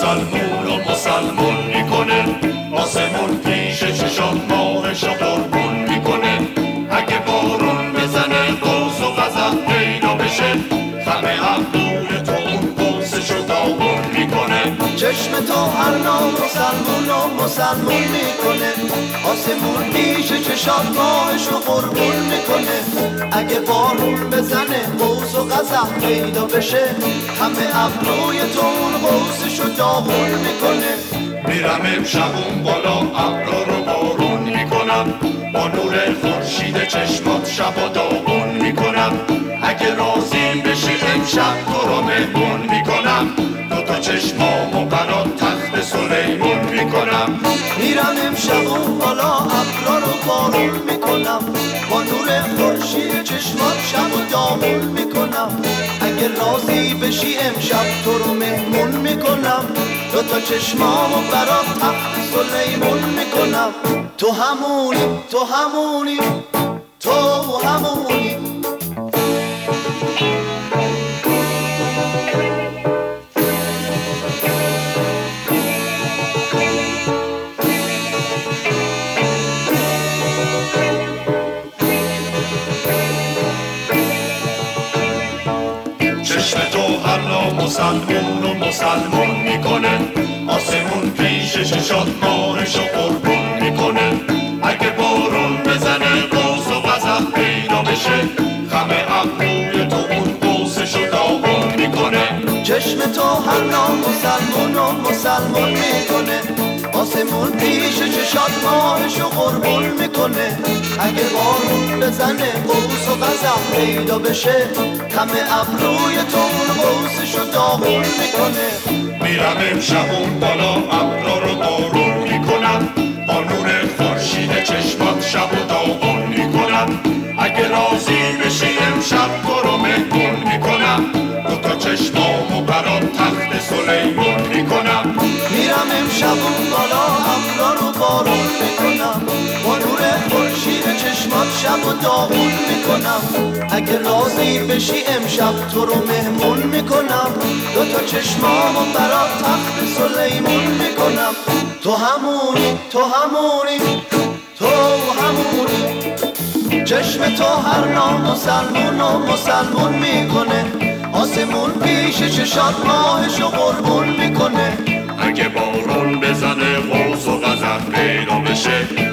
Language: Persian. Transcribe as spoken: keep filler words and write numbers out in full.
مسلمون و مسلمون میکنه، آسمون پیش چشات ماهشو قربون میکنه. اگه بارون بزنه قوس و قزح پیدا بشه، خم ابروی تو اون قوسشو داغون میکنه. چشم تو هر نام مسلمون و مسلمون میکنه، آسمون پیش چشات ماهشو قربون میکنه. اگه بارون بزنه قوس و قزح پیدا بشه، همه ابروی تو اون قوسشو داغون میکنه. میرم امشب اون بالا ابرا رو بارون میکنم، با نور خورشید چشمات شب و داغون میکنم. اگه راضی بشی امشب تو رو مهمون میکنم، دو تا چشمامو برات تخت سلیمون میکنم. میرم امشب اون بالا ابرا رو بارون میکنم، با نور خورشید چشمات شب و داغون میکنم. اگه راضی بشی امشب تو رو مهمون میکنم، دو تا چشمامو برات تخت سلیمون میکنم. تو همونی تو همونی تو همونی. چشم تو هر نام مسلمون و مسلمون میکنه، آسمون پیش چشات ماهشو قربون میکنه. اگه بارون بزنه قوس و قزح پیدا بشه، خم ابروی تو اون قوسشو داغون میکنه. چشم تو هر نام مسلمون و مسلمون میکنه، آسمون پیش چشات ماهشو قربون میکنه. اگه بارون بزنه قوس و قزح پیدا بشه، همه ابروی تو اون قوسشو داغون میکنه. میرم امشب اون بالا ابرا رو بارون میکنم، با نور خورشید چشمات شب و داغون میکنم. اگه راضی بشی امشب تو رو مهمون میکنم، دو تا چشمامو برات تخت سلیمون میکنم. میرم امشب اون بالا ابرا رو بارون میکنم، با نور خورشید چشمات شب و داغون میکنم. اگه راضی بشی امشب تو رو مهمون میکنم، دو تا چشمامو برات تخت سلیمون میکنم. تو همونی تو همونی تو همونی. چشم تو هر نام مسلمون و مسلمون میکنه، آسمون پیش چشات ماهشو قربون میکنه. اگه بارون بزنه قوس و قزح پیدا بشه،